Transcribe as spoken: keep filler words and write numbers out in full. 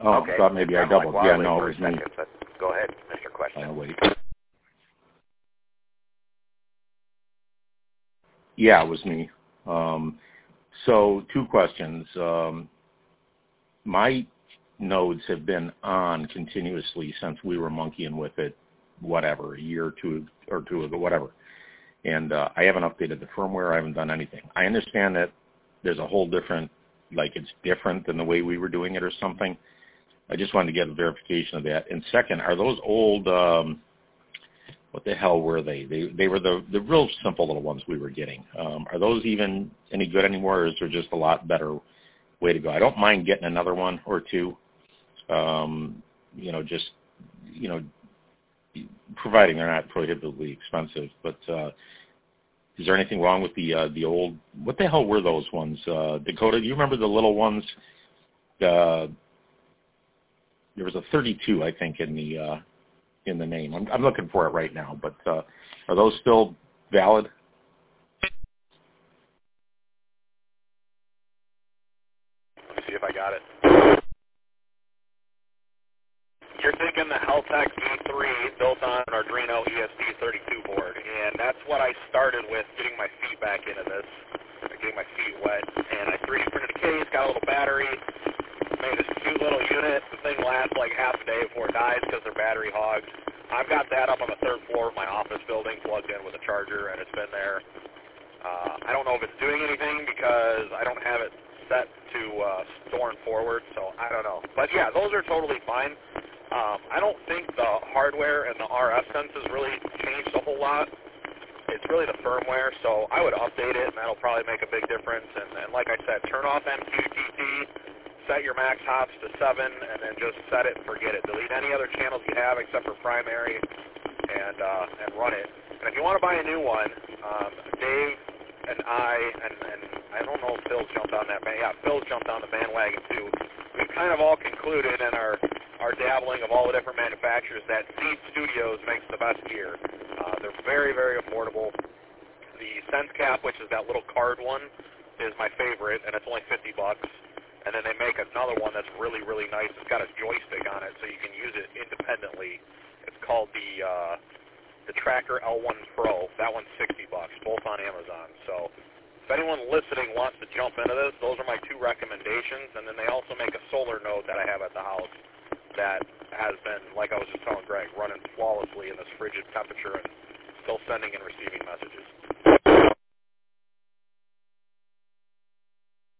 Oh, okay. I thought maybe I doubled. Like yeah, no, it was me. Second, but go ahead, Mister Question. Uh, wait. Yeah, it was me. Um, so two questions. Um, my nodes have been on continuously since we were monkeying with it, whatever, a year or two or two ago, whatever. And uh, I haven't updated the firmware. I haven't done anything. I understand that there's a whole different, like it's different than the way we were doing it or something. I just wanted to get a verification of that. And second, are those old, um, what the hell were they? They they were the, the real simple little ones we were getting. Um, are those even any good anymore, or is there just a lot better way to go? I don't mind getting another one or two, um, you know, just, you know, providing they're not prohibitively expensive. But uh, is there anything wrong with the uh, the old, what the hell were those ones? Uh, Dakota, do you remember the little ones? Uh, there was a thirty-two, I think, in the uh, in the name. I'm, I'm looking for it right now, but uh, are those still valid? Let me see if I got it. You're thinking the Heltec V three built on an Arduino E S P thirty-two board, and that's what I started with, getting my feet back into this, getting my feet wet, and I three D printed a case, got a little battery, made this cute little unit. The thing lasts like half a day before it dies because they're battery hogs. I've got that up on the third floor of my office building, plugged in with a charger, and it's been there. Uh, I don't know if it's doing anything because I don't have it set to uh, store and forward, so I don't know. But yeah, those are totally fine. Um, I don't think the hardware and the R F senses really changed a whole lot. It's really the firmware, so I would update it, and that'll probably make a big difference. And, and like I said, turn off M Q T T, set your max hops to seven, and then just set it and forget it. Delete any other channels you have except for primary, and uh, and run it. And if you want to buy a new one, um, Dave and I, and, and I don't know if Phil's jumped on that. Yeah, Phil's jumped on the bandwagon too. We've kind of all concluded in our our dabbling of all the different manufacturers that Seed Studios makes the best gear. Uh, they're very, very affordable. The SenseCap, which is that little card one, is my favorite, and it's only fifty bucks. And then they make another one that's really, really nice. It's got a joystick on it, so you can use it independently. It's called the uh, the Tracker L one Pro. That one's sixty bucks, both on Amazon. So if anyone listening wants to jump into this, those are my two recommendations. And then they also make a solar node that I have at the house that has been, like I was just telling Greg, running flawlessly in this frigid temperature and still sending and receiving messages.